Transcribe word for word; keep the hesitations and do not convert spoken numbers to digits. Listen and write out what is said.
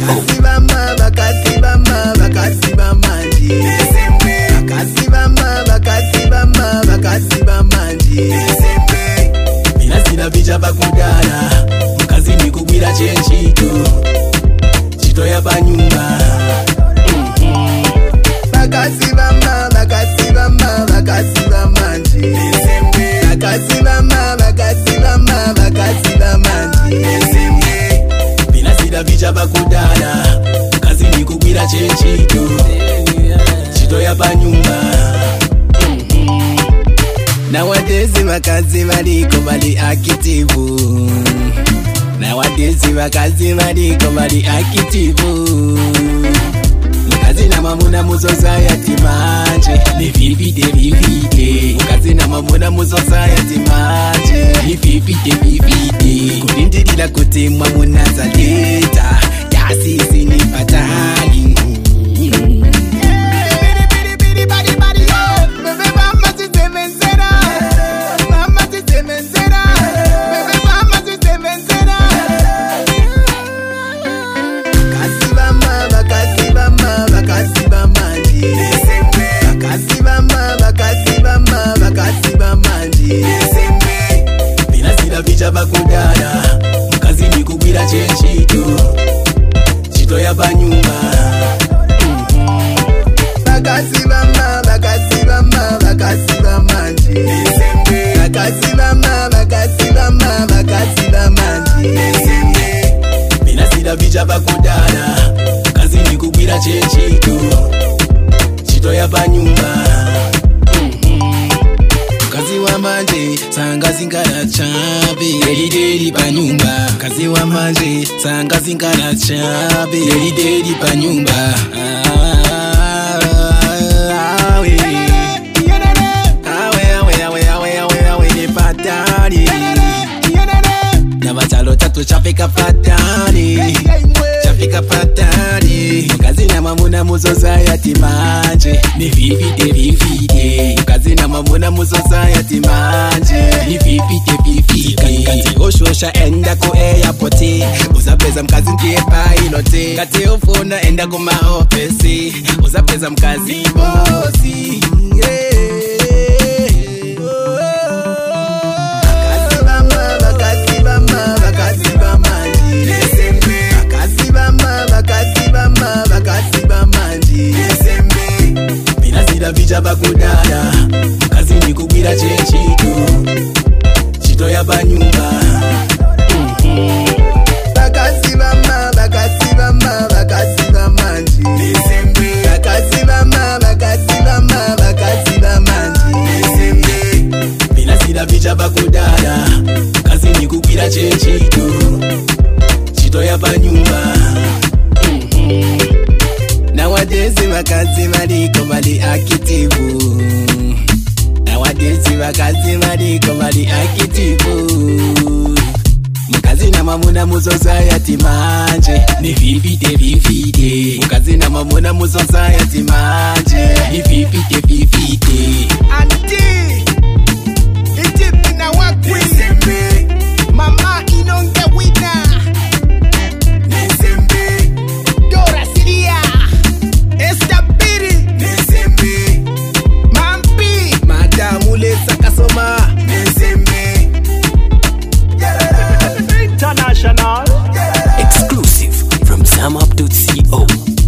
Vakasi vama, vakasi vama, vakasi vama nji. Vakasi vama, vakasi vama, vakasi vama nji. Mina sina vija pakudana, mkazi ni kugwira chenchito, chito ya panyumba. Vakasi vama, vakasi vama, vakasi vama nji. Vakasi vama, vakasi vama, vakasi vama nji. Mina sina vija pakudana, mkazi ni kugwira chenchito, chito ya panyumba. Nowadays vakazi valiko vali akitivu. Nowadays vakazi valiko vali akitivu. Mkazi na mamuna mu society manje ni vivide vivide. Mkazi na mamuna mu society manje ni vivide vivide. Kulindilila kuti mamuna zaleta ya sisi ni patali. Bakudana, mkazi ni kugwira chenchito, chito ya panyumba. Vakasi vama, vakasi vama, vakasi vama nji. Vakasi vama, vakasi vama, vakasi vama nji. Mina sina vija bakudana, mkazi ni kugwira chenchito, chito ya panyumba. Kazi wa manje, sanga zingara chabe, deli deli panyumba. Kazi wa manje, sanga zingara chabe, deli deli panyumba. Awe, awe, awe, awe, awe, awe, awe, ni patani. Na batalo tatu chafika patani, chafika patani. Kazi na mamuna mu society manje, ni vivide vivide. Kazi na mamuna mu society manje, ni vivide vivide. Kanzi oshosha enda ku airport, uzapeza mkazi ndiye pilot. Kati ufuna enda ku maofisi, uzapeza mkazi bosi. Vija bakudana, mkazi ni kugwira chenchito, chito ya panyumba. Vakasi vama, vakasi vama, vakasi vama nji. Vakasi vama, vakasi vama, vakasi vama nji. Mina sina vija bakudana, mkazi ni kugwira chenchito, chito ya panyumba. Nowadays vakazi valiko vali akitivu. Nowadays vakazi valiko vali akitivu. Mkazi na mamuna mu society manje ni vivide vivide. Mkazi na mamuna mu society manje ni vivide vivide. Auntie, Egypt na wakwi. Mama inonge wina. Dora Siria. Estabiri. Mampi. Madamu lesa kasoma. International. Exclusive from Sam Up dot co.